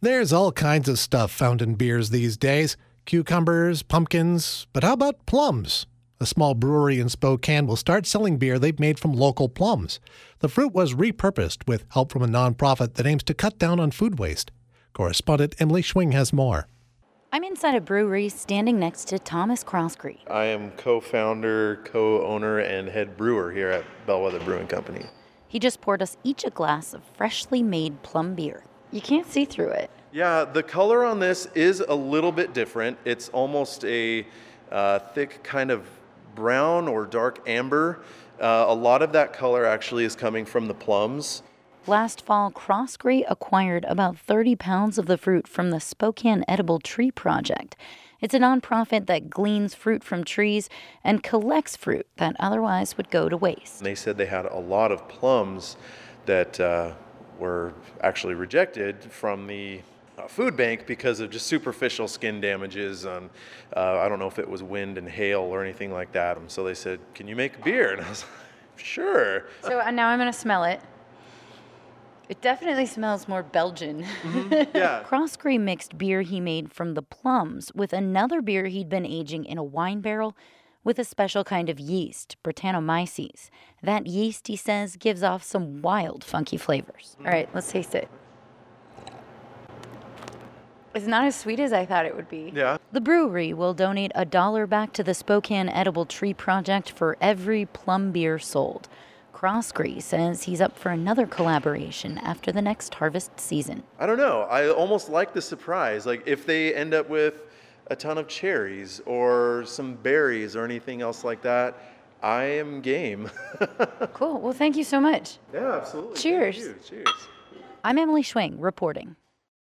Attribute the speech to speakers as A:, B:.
A: There's all kinds of stuff found in beers these days. Cucumbers, pumpkins, but how about plums? A small brewery in Spokane will start selling beer they've made from local plums. The fruit was repurposed with help from a nonprofit that aims to cut down on food waste. Correspondent Emily Schwing has more.
B: I'm inside a brewery standing next to Thomas Croskery.
C: I am co-founder, co-owner, and head brewer here at Bellwether Brewing Company.
B: He just poured us each a glass of freshly made plum beer. You can't see through it.
C: Yeah, the color on this is a little bit different. It's almost a thick kind of brown or dark amber. A lot of that color actually is coming from the plums.
B: Last fall, Croskery acquired about 30 pounds of the fruit from the Spokane Edible Tree Project. It's a nonprofit that gleans fruit from trees and collects fruit that otherwise would go to waste.
C: They said they had a lot of plums that were actually rejected from the food bank because of just superficial skin damages on, I don't know if it was wind and hail or anything like that. So they said, "Can you make beer?" And I was like, "Sure."
B: So now I'm going to smell it. It definitely smells more Belgian.
C: Mm-hmm. Yeah.
B: Croskery mixed beer he made from the plums with another beer he'd been aging in a wine barrel with a special kind of yeast, Brettanomyces. That yeast, he says, gives off some wild, funky flavors. All right, let's taste it. It's not as sweet as I thought it would be.
C: Yeah.
B: The brewery will donate $1 back to the Spokane Edible Tree Project for every plum beer sold. Croskery says he's up for another collaboration after the next harvest season.
C: I don't know. I almost like the surprise. Like if they end up with a ton of cherries or some berries or anything else like that, I am game.
B: Cool. Well, thank you so much.
C: Yeah, absolutely.
B: Cheers.
C: Thank you. Cheers.
B: I'm Emily Schwing reporting.